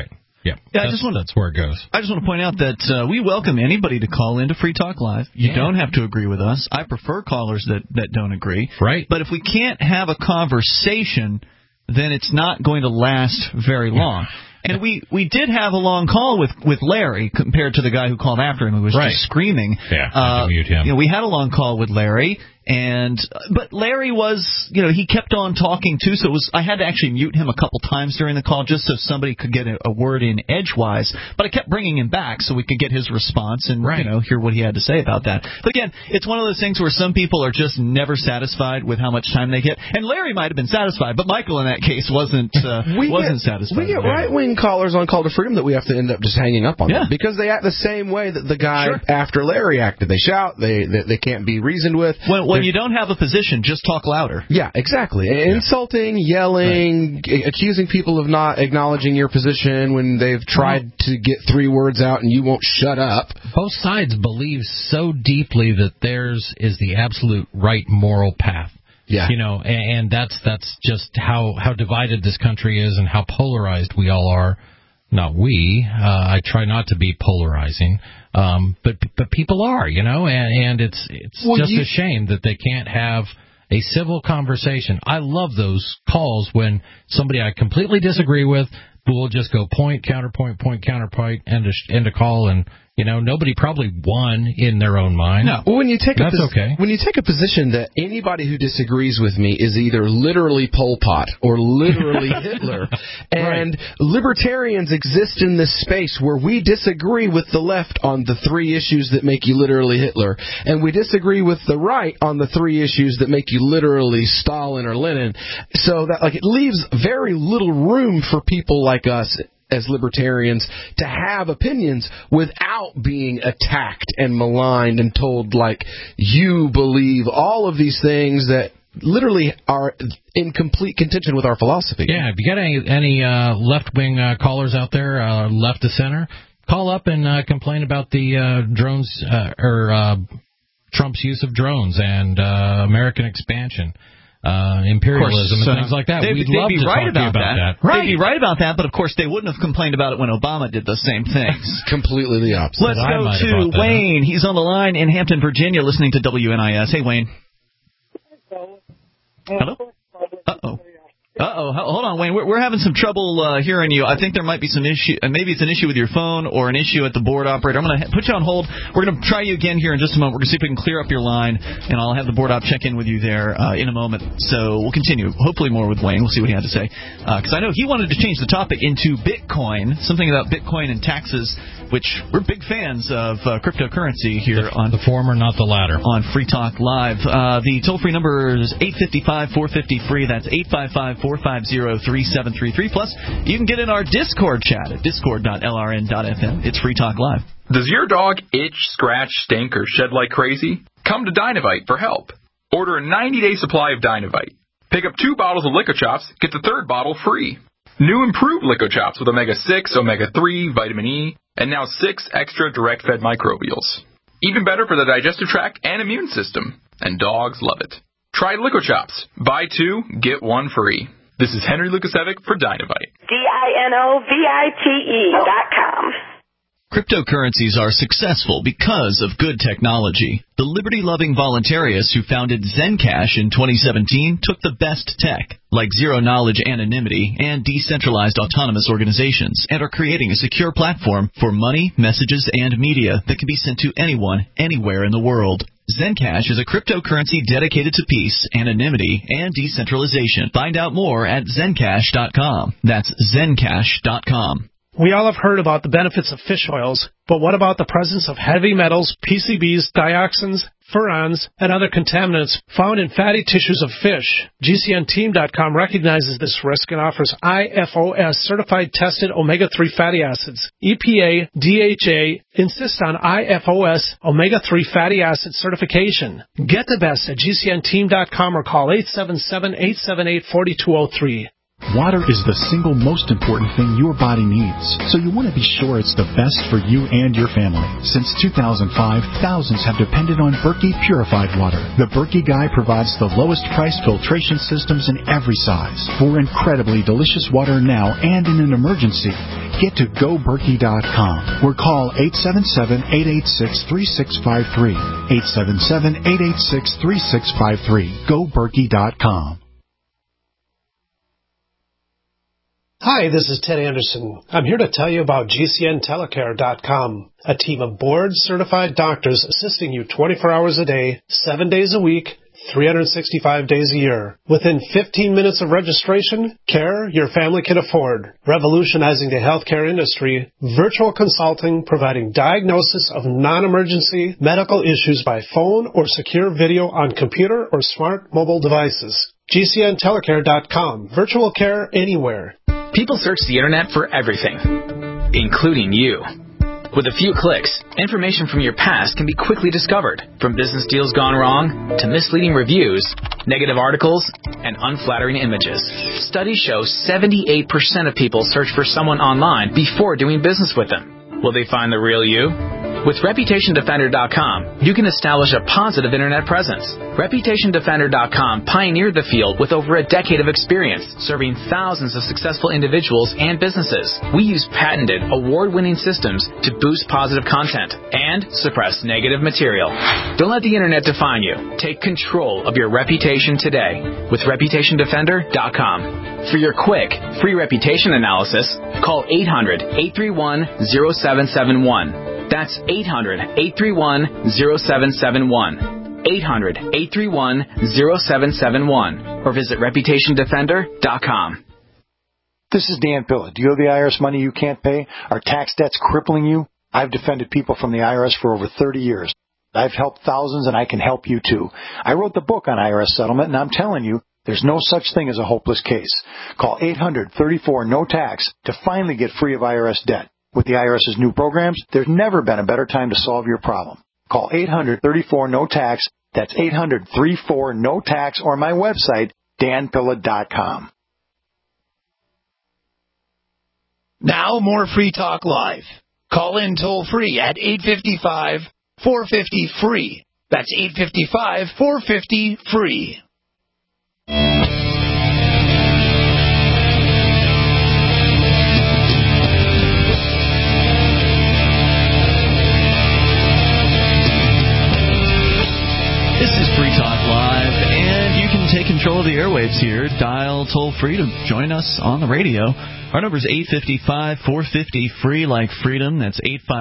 Yeah, that's where it goes. I just want to point out that we welcome anybody to call into Free Talk Live. You don't have to agree with us. I prefer callers that don't agree. Right. But if we can't have a conversation, then it's not going to last very long. And we did have a long call with Larry compared to the guy who called after him who was just screaming. Yeah, I mute him. We had a long call with Larry, but Larry was, he kept on talking too, so I had to actually mute him a couple times during the call just so somebody could get a word in edgewise. But I kept bringing him back so we could get his response and hear what he had to say about that. But again, it's one of those things where some people are just never satisfied with how much time they get. And Larry might have been satisfied, but Michael in that case wasn't satisfied. We get right-wing callers on Call to Freedom that we have to end up just hanging up on them because they act the same way that the guy after Larry acted. They shout. They can't be reasoned with. When you don't have a position, just talk louder. Yeah, exactly. Insulting, yelling, accusing people of not acknowledging your position when they've tried to get 3 words out and you won't shut up. Both sides believe so deeply that theirs is the absolute right moral path. Yeah. And that's just how divided this country is and how polarized we all are. Not we. I try not to be polarizing. But people are, and it's just a shame that they can't have a civil conversation. I love those calls when somebody I completely disagree with will just go point, counterpoint, end a call, and nobody probably won in their own mind. No. Well, when you take okay. When you take a position that anybody who disagrees with me is either literally Pol Pot or literally Hitler, and libertarians exist in this space where we disagree with the left on the 3 issues that make you literally Hitler, and we disagree with the right on the 3 issues that make you literally Stalin or Lenin. So that it leaves very little room for people like us as libertarians to have opinions without being attacked and maligned and told you believe all of these things that literally are in complete contention with our philosophy. Yeah, if you got any left-wing callers out there, left to center, call up and complain about the drones or Trump's use of drones and American expansion. Imperialism and things like that. We'd love to talk to you about that. They'd be right about that, but of course they wouldn't have complained about it when Obama did the same things. Completely the opposite. Let's go to Wayne. He's on the line in Hampton, Virginia, listening to WNIS. Hey, Wayne. Hello? Uh-oh. Hold on, Wayne. We're having some trouble hearing you. I think there might be some issue. Maybe it's an issue with your phone or an issue at the board operator. I'm going to put you on hold. We're going to try you again here in just a moment. We're going to see if we can clear up your line, and I'll have the board op check in with you there in a moment. So we'll continue, hopefully more with Wayne. We'll see what he had to say. Because I know he wanted to change the topic into Bitcoin, something about Bitcoin and taxes, which we're big fans of cryptocurrency here on the former, not the latter, on Free Talk Live. The toll-free number is 855-450-FREE. That's 855-450-3733. Plus, you can get in our Discord chat at discord.lrn.fm. It's Free Talk Live. Does your dog itch, scratch, stink, or shed like crazy? Come to Dynavite for help. Order a 90-day supply of Dynavite. Pick up 2 bottles of Lico Chops, get the 3rd bottle free. New improved Lico Chops with omega-6, omega-3, vitamin E, and now 6 extra direct-fed microbials. Even better for the digestive tract and immune system. And dogs love it. Try Lico Chops. Buy 2, get 1 free. This is Henry Lukasevic for Dynavite. DINOVITE.com. Cryptocurrencies are successful because of good technology. The liberty-loving voluntarists who founded Zencash in 2017 took the best tech, like zero-knowledge anonymity and decentralized autonomous organizations, and are creating a secure platform for money, messages, and media that can be sent to anyone, anywhere in the world. Zencash is a cryptocurrency dedicated to peace, anonymity, and decentralization. Find out more at Zencash.com. That's Zencash.com. We all have heard about the benefits of fish oils, but what about the presence of heavy metals, PCBs, dioxins, furans, and other contaminants found in fatty tissues of fish? GCNteam.com recognizes this risk and offers IFOS certified tested omega-3 fatty acids. EPA, DHA insist on IFOS omega-3 fatty acid certification. Get the best at GCNteam.com or call 877-878-4203. Water is the single most important thing your body needs, so you want to be sure it's the best for you and your family. Since 2005, thousands have depended on Berkey purified water. The Berkey Guy provides the lowest price filtration systems in every size. For incredibly delicious water now and in an emergency, get to GoBerkey.com or call 877-886-3653. 877-886-3653. GoBerkey.com. Hi, this is Ted Anderson. I'm here to tell you about GCNTelecare.com, a team of board-certified doctors assisting you 24 hours a day, 7 days a week, 365 days a year. Within 15 minutes of registration, care your family can afford. Revolutionizing the healthcare industry, virtual consulting providing diagnosis of non-emergency medical issues by phone or secure video on computer or smart mobile devices. GCNTelecare.com. Virtual care anywhere. People search the internet for everything, including you. With a few clicks, information from your past can be quickly discovered, from business deals gone wrong to misleading reviews, negative articles, and unflattering images. Studies show 78% of people search for someone online before doing business with them. Will they find the real you? With ReputationDefender.com, you can establish a positive internet presence. ReputationDefender.com pioneered the field with over a decade of experience, serving thousands of successful individuals and businesses. We use patented, award-winning systems to boost positive content and suppress negative material. Don't let the internet define you. Take control of your reputation today with ReputationDefender.com. For your quick, free reputation analysis, call 800-831-0771. That's 800-831-0771. 800-831-0771. Or visit ReputationDefender.com. This is Dan Pilla. Do you owe the IRS money you can't pay? Are tax debts crippling you? I've defended people from the IRS for over 30 years. I've helped thousands, and I can help you, too. I wrote the book on IRS settlement, and I'm telling you, there's no such thing as a hopeless case. Call 800-34-NO-TAX to finally get free of IRS debt. With the IRS's new programs, there's never been a better time to solve your problem. Call 800-34-NO-TAX. That's 800-34-NO-TAX, or my website, danpilla.com. Now more Free Talk Live. Call in toll-free at 855-450-FREE. That's 855-450-FREE. This is Free Talk Live, and you can take control of the airwaves here. Dial toll-free to join us on the radio. Our number is 855-450-FREE, like freedom. That's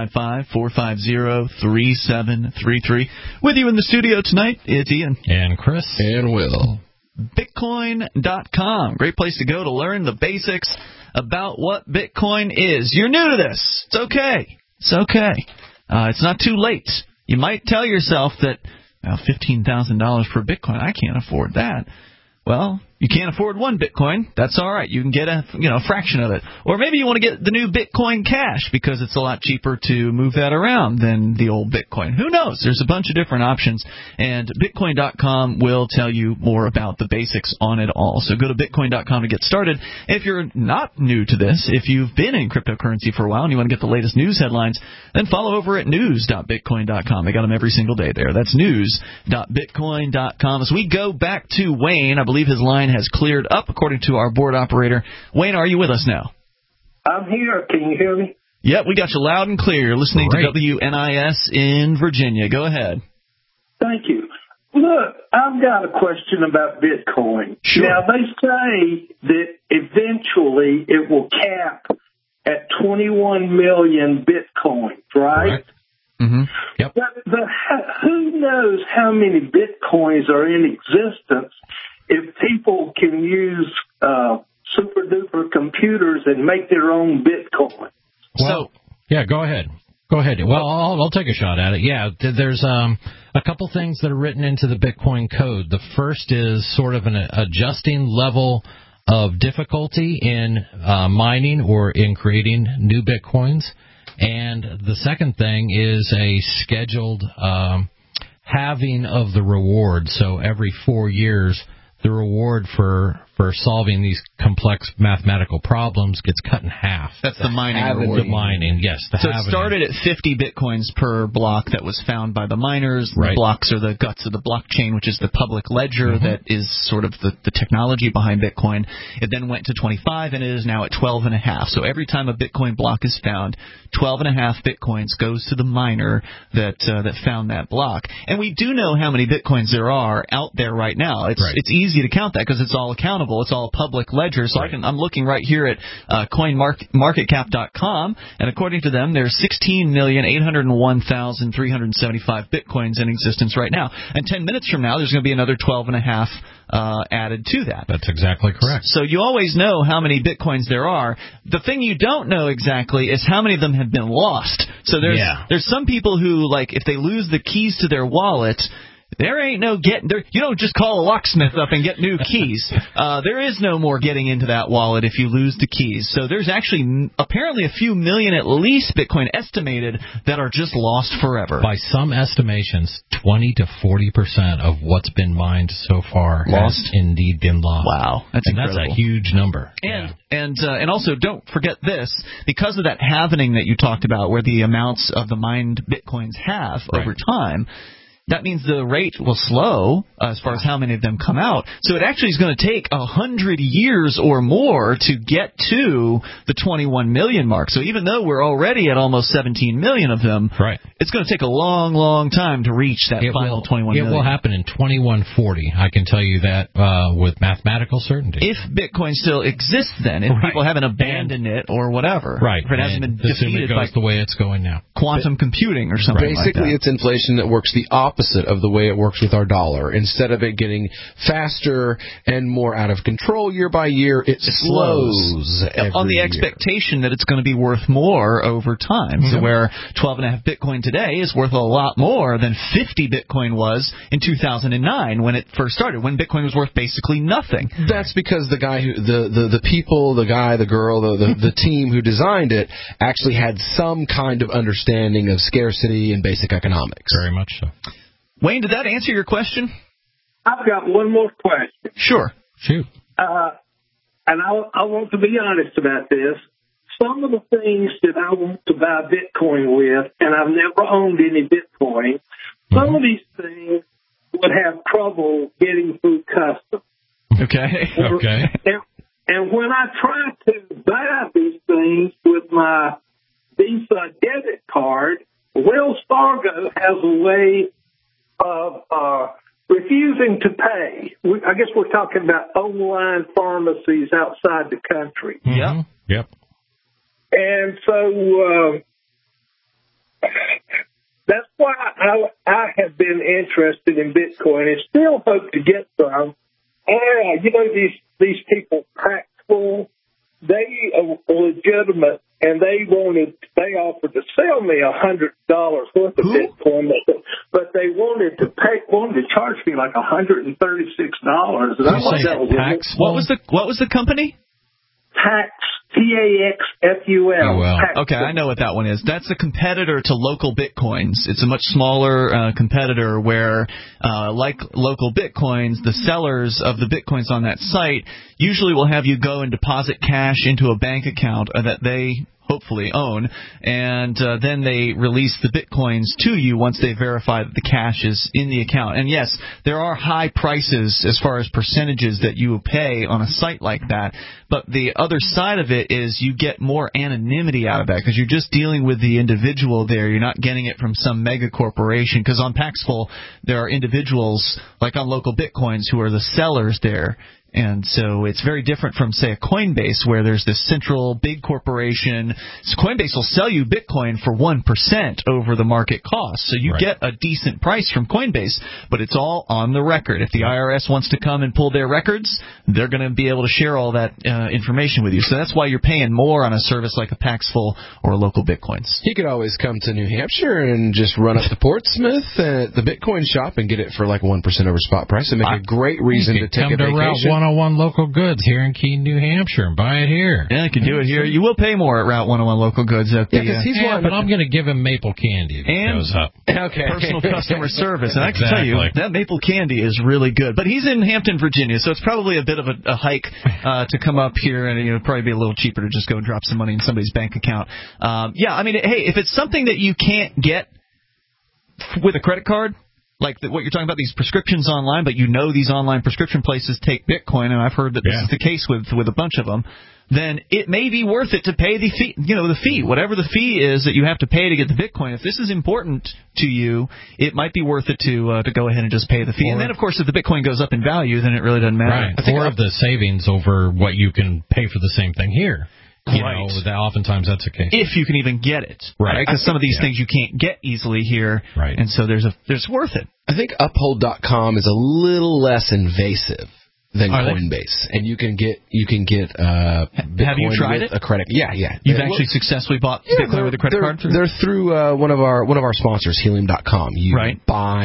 855-450-3733. With you in the studio tonight, it's Ian. And Chris. And Will. Bitcoin.com. Great place to go to learn the basics about what Bitcoin is. You're new to this. It's okay. It's okay. It's not too late. You might tell yourself that, well, $15,000 per Bitcoin, I can't afford that. Well, you can't afford one Bitcoin. That's all right. You can get a fraction of it. Or maybe you want to get the new Bitcoin Cash because it's a lot cheaper to move that around than the old Bitcoin. Who knows? There's a bunch of different options, and Bitcoin.com will tell you more about the basics on it all. So go to Bitcoin.com to get started. If you're not new to this, if you've been in cryptocurrency for a while and you want to get the latest news headlines, then follow over at news.bitcoin.com. They got them every single day there. That's news.bitcoin.com. As we go back to Wayne, I believe his line has cleared up, according to our board operator. Wayne, are you with us now? I'm here. Can you hear me? Yep, we got you loud and clear. You're listening to WNIS in Virginia. Go ahead. Thank you. Look, I've got a question about Bitcoin. Sure. Now, they say that eventually it will cap at 21 million Bitcoins, right? Mm-hmm. Yep. But who knows how many Bitcoins are in existence if people can use super-duper computers and make their own Bitcoin? Well, yeah, go ahead. Go ahead. Well, I'll take a shot at it. Yeah, there's a couple things that are written into the Bitcoin code. The first is sort of an adjusting level of difficulty in mining or in creating new Bitcoins. And the second thing is a scheduled halving of the reward. So every 4 years, the reward for for solving these complex mathematical problems gets cut in half. That's the mining reward. The mining, yes. So it started at 50 bitcoins per block that was found by the miners. Right. The blocks are the guts of the blockchain, which is the public ledger that is sort of the technology behind Bitcoin. It then went to 25, and it is now at 12.5. So every time a Bitcoin block is found, 12.5 bitcoins goes to the miner that found that block. And we do know how many bitcoins there are out there right now. It's easy to count that because it's all accountable. It's all public ledger. So I'm looking right here at coinmarketcap.com, and according to them, there's 16,801,375 bitcoins in existence right now. And 10 minutes from now, there's going to be another 12.5 added to that. That's exactly correct. So you always know how many bitcoins there are. The thing you don't know exactly is how many of them have been lost. So there's some people who, like, if they lose the keys to their wallet, there ain't no getting there. You don't just call a locksmith up and get new keys. There is no more getting into that wallet if you lose the keys. So there's actually apparently a few million at least Bitcoin estimated that are just lost forever. By some estimations, 20 to 40% of what's been mined so far has indeed been lost. Wow, that's incredible. That's a huge number. And also don't forget this, because of that halvening that you talked about, where the amounts of the mined Bitcoins halve over time. That means the rate will slow as far as how many of them come out. So it actually is going to take 100 years or more to get to the 21 million mark. So even though we're already at almost 17 million of them, it's going to take a long, long time to reach that final 21 million. It will happen in 2140. I can tell you that with mathematical certainty. If Bitcoin still exists then, if people haven't abandoned it or whatever. Right. If it hasn't been defeated by the way it's going now. Quantum computing or something like that. Basically, it's inflation that works the opposite of the way it works with our dollar. Instead of it getting faster and more out of control year by year, it slows on the expectation that it's going to be worth more over time. So where 12.5 Bitcoin today is worth a lot more than 50 Bitcoin was in 2009 when it first started, when Bitcoin was worth basically nothing. That's because the guy who the people, the guy, the girl, the team who designed it actually had some kind of understanding of scarcity and basic economics. Very much so. Wayne, did that answer your question? I've got one more question. Sure. Shoot. And I want to be honest about this. Some of the things that I want to buy Bitcoin with, and I've never owned any Bitcoin, some of these things would have trouble getting through customs. Okay. And when I try to buy these things with my Visa debit card, Wells Fargo has a way of refusing to pay. I guess we're talking about online pharmacies outside the country. Yeah. Yep. And so that's why I have been interested in Bitcoin and still hope to get some. These people, Paxful, they are legitimate, and they offered to sell me $100 worth of Bitcoin, but they wanted to charge me like $136. And What was the company? Paxful. Okay, I know what that one is. That's a competitor to Local Bitcoins. It's a much smaller competitor where, like Local Bitcoins, the sellers of the Bitcoins on that site usually will have you go and deposit cash into a bank account that they hopefully own, and then they release the Bitcoins to you once they verify that the cash is in the account. And yes, there are high prices as far as percentages that you pay on a site like that, but the other side of it is you get more anonymity out of that because you're just dealing with the individual there. You're not getting it from some mega corporation, because on Paxful there are individuals, like on Local Bitcoins, who are the sellers there. And so it's very different from, say, a Coinbase, where there's this central big corporation. So Coinbase will sell you Bitcoin for 1% over the market cost. So you get a decent price from Coinbase, but it's all on the record. If the IRS wants to come and pull their records, they're going to be able to share all that information with you. So that's why you're paying more on a service like a Paxful or a Local Bitcoins. He could always come to New Hampshire and just run up to Portsmouth at the Bitcoin shop and get it for like 1% over spot price and make a great reason to take a vacation. 101 Local Goods here in Keene, New Hampshire, and buy it here. Yeah, you can do it here. You will pay more at Route 101 Local Goods. At the, but I'm going to give him maple candy if it goes up. Okay. Personal customer service. And I can tell you, that maple candy is really good. But he's in Hampton, Virginia, so it's probably a bit of a hike to come up here, and it'll probably be a little cheaper to just go and drop some money in somebody's bank account. Yeah, I mean, hey, if it's something that you can't get with a credit card, like what you're talking about, these prescriptions online, but you know these online prescription places take Bitcoin, and I've heard that this is the case with a bunch of them, then it may be worth it to pay the fee, the fee, whatever the fee is that you have to pay to get the Bitcoin. If this is important to you, it might be worth it to go ahead and just pay the fee. And then, of course, if the Bitcoin goes up in value, then it really doesn't matter. Right. Or of the savings over what you can pay for the same thing here. Oftentimes that's the case. If you can even get it, right? Because some of these things you can't get easily here, right? And so there's worth it. I think Uphold.com is a little less invasive than Coinbase, and you can get Bitcoin. Have you tried it? A credit? Yeah. You've actually successfully bought Bitcoin with a credit card? They're through one of our sponsors, Helium.com. You buy.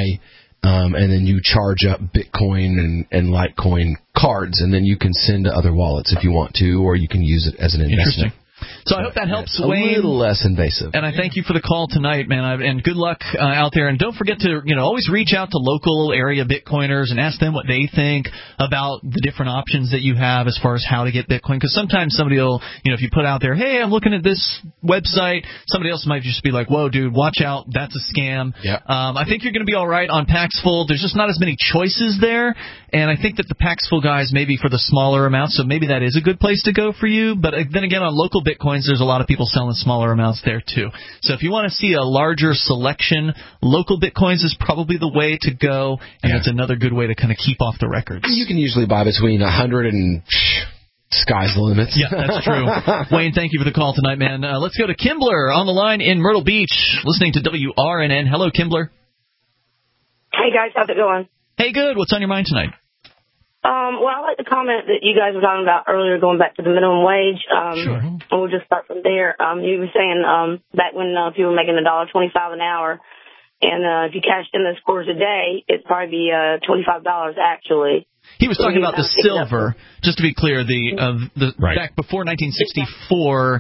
And then you charge up Bitcoin and Litecoin cards, and then you can send to other wallets if you want to, or you can use it as an investment. So I hope that helps, Wayne. A little less invasive. And I thank you for the call tonight, man. And good luck out there. And don't forget to, always reach out to local area Bitcoiners and ask them what they think about the different options that you have as far as how to get Bitcoin. Because sometimes somebody will, if you put out there, hey, I'm looking at this website, somebody else might just be like, whoa, dude, watch out, that's a scam. Yep. I think you're going to be all right on Paxful. There's just not as many choices there. And I think that the Paxful guys may be for the smaller amounts, so maybe that is a good place to go for you. But then again, on local Bitcoins, there's a lot of people selling smaller amounts there too. So if you want to see a larger selection, local Bitcoins is probably the way to go, and it's another good way to kind of keep off the records. You can usually buy between 100 and sky's the limit. Yeah, that's true. Wayne, thank you for the call tonight, man. Let's go to Kimbler on the line in Myrtle Beach, listening to WRNN. Hello, Kimbler. Hey, guys. How's it going? Hey, good. What's on your mind tonight? Well, I like the comment that you guys were talking about earlier, going back to the minimum wage. Sure. And we'll just start from there. You were saying back when people were making $1.25 an hour, and if you cashed in those quarters a day, it'd probably be $25 actually. He was talking about the silver. Just to be clear, back before 1964,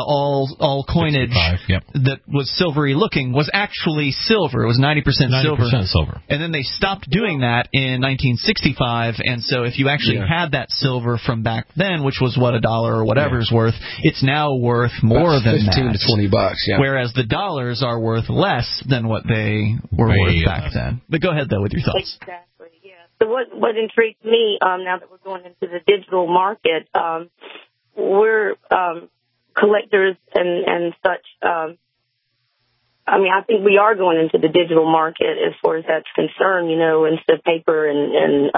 all coinage that was silvery looking was actually silver. It was 90% silver. And then they stopped doing that in 1965. And so if you actually had that silver from back then, which was what $1 or whatever is worth, it's now worth more than $15 to $20. Yeah. Whereas the dollars are worth less than what they were worth back then. But go ahead though with your thoughts. Exactly. So what intrigues me now that we're going into the digital market, we're collectors and such. I think we are going into the digital market as far as that's concerned, instead of paper and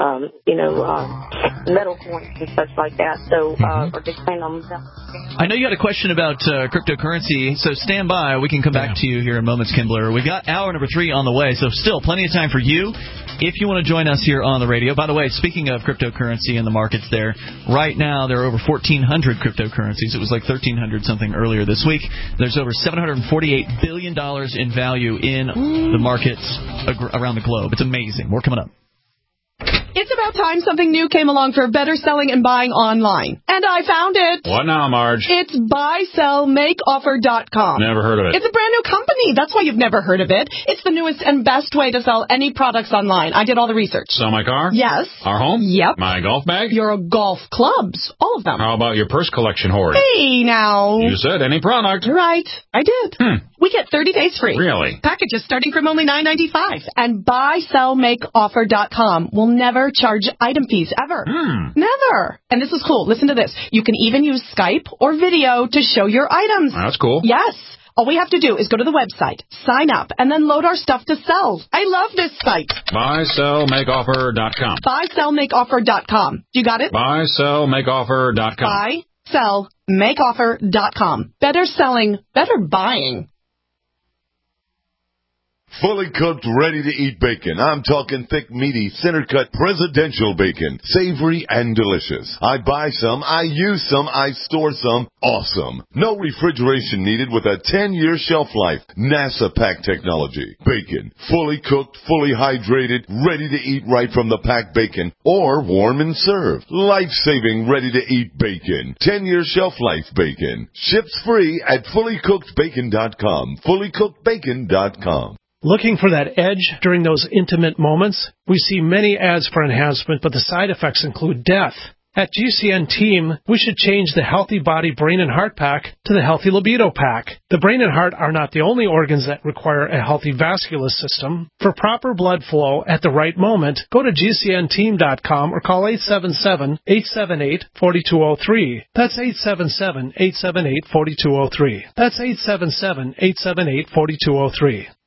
metal coins and such like that. So are they planning on that? I know you had a question about cryptocurrency, so stand by. We can come back to you here in moments, Kimbler. We've got hour number 3 on the way, so still plenty of time for you if you want to join us here on the radio. By the way, speaking of cryptocurrency and the markets there, right now there are over 1,400 cryptocurrencies. It was like 1,300 something earlier this week. There's over $748 billion in value in the markets around the globe. It's amazing. More coming up. It's about time something new came along for better selling and buying online. And I found it. What now, Marge? It's buysellmakeoffer.com. Never heard of it. It's a brand new company. That's why you've never heard of it. It's the newest and best way to sell any products online. I did all the research. Sell my car? Yes. Our home? Yep. My golf bag? Your golf clubs. All of them. How about your purse collection hoard? Hey, now. You said any product. Right. I did. We get 30 days free. Really? Packages starting from only $9.95. And buysellmakeoffer.com will never charge item fees ever. Never. And this is cool. Listen to this. You can even use Skype or video to show your items. That's cool. Yes. All we have to do is go to the website, sign up, and then load our stuff to sell. I love this site. Buysellmakeoffer.com. Buysellmakeoffer.com. You got it? Buysellmakeoffer.com. Buysellmakeoffer.com. Better selling, better buying. fully cooked, ready-to-eat bacon. I'm talking thick, meaty, center-cut presidential bacon. Savory and delicious. I buy some, I use some, I store some. Awesome. No refrigeration needed with a 10-year shelf life. NASA pack technology. Bacon. Fully cooked, fully hydrated, ready to eat right from the packed bacon. Or warm and served. Life-saving, ready-to-eat bacon. 10-year shelf life bacon. Ships free at fullycookedbacon.com. fullycookedbacon.com. Looking for that edge during those intimate moments? We see many ads for enhancement, but the side effects include death. At GCN Team, we should change the Healthy Body, Brain, and Heart Pack to the Healthy Libido Pack. The brain and heart are not the only organs that require a healthy vascular system. For proper blood flow at the right moment, go to GCNteam.com or call 877-878-4203. That's 877-878-4203. That's 877-878-4203.